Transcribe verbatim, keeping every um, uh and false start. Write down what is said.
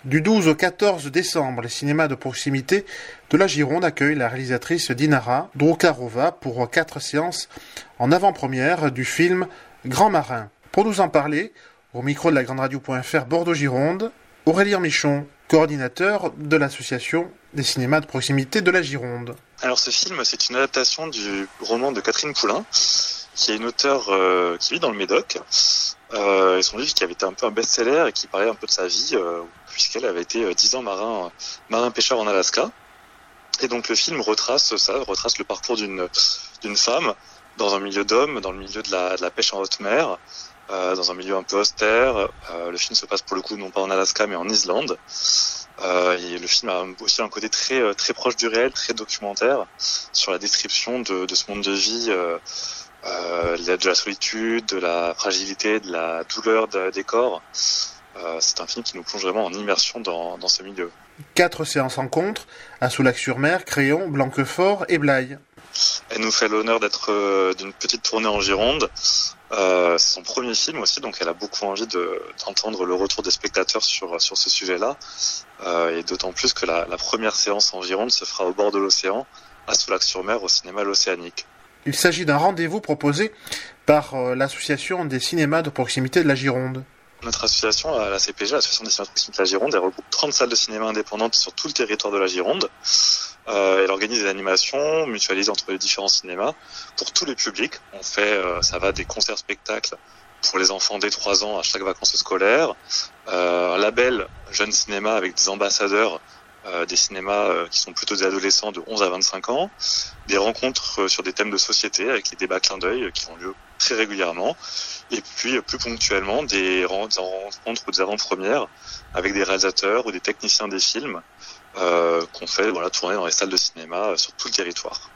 Du douze au quatorze décembre, les cinémas de proximité de la Gironde accueillent la réalisatrice Dinara Droukarova pour quatre séances en avant-première du film Grand Marin. Pour nous en parler, au micro de la grande radio point f r Bordeaux-Gironde, Aurélien Michon, coordinateur de l'association des cinémas de proximité de la Gironde. Alors ce film, c'est une adaptation du roman de Catherine Poulain, qui est une auteure euh, qui vit dans le Médoc. Euh, et son livre qui avait été un peu un best-seller et qui parlait un peu de sa vie, euh, puisqu'elle avait été euh, dix ans marin, marin pêcheur en Alaska. Et donc le film retrace ça, retrace le parcours d'une d'une femme dans un milieu d'hommes, dans le milieu de la, de la pêche en haute mer, euh, dans un milieu un peu austère. Euh, le film se passe pour le coup non pas en Alaska mais en Islande. Euh, et le film a aussi un côté très très proche du réel, très documentaire sur la description de, de ce monde de vie. Euh, Euh, il y a de la solitude, de la fragilité, de la douleur de, des corps. Euh, c'est un film qui nous plonge vraiment en immersion dans, dans ce milieu. Quatre séances en contre à Soulac-sur-Mer, Créon, Blanquefort et Blaye. Elle nous fait l'honneur d'être euh, d'une petite tournée en Gironde. Euh, c'est son premier film aussi, donc elle a beaucoup envie de, d'entendre le retour des spectateurs sur, sur ce sujet-là. Euh, et d'autant plus que la, la première séance en Gironde se fera au bord de l'océan, à Soulac-sur-Mer, au cinéma L'Océanique. Il s'agit d'un rendez-vous proposé par euh, l'association des cinémas de proximité de la Gironde. Notre association, la C P G, l'association des cinémas de proximité de la Gironde, elle regroupe trente salles de cinéma indépendantes sur tout le territoire de la Gironde. Euh, elle organise des animations mutualisées entre les différents cinémas pour tous les publics. On fait, euh, ça va des concerts-spectacles pour les enfants dès trois ans à chaque vacances scolaires, euh, un label Jeune Cinéma avec des ambassadeurs Euh, des cinémas euh, qui sont plutôt des adolescents de onze à vingt-cinq ans, des rencontres euh, sur des thèmes de société avec les débats clin d'œil euh, qui ont lieu très régulièrement, et puis euh, plus ponctuellement des, ren- des rencontres ou des avant-premières avec des réalisateurs ou des techniciens des films euh, qu'on fait voilà, tourner dans les salles de cinéma euh, sur tout le territoire.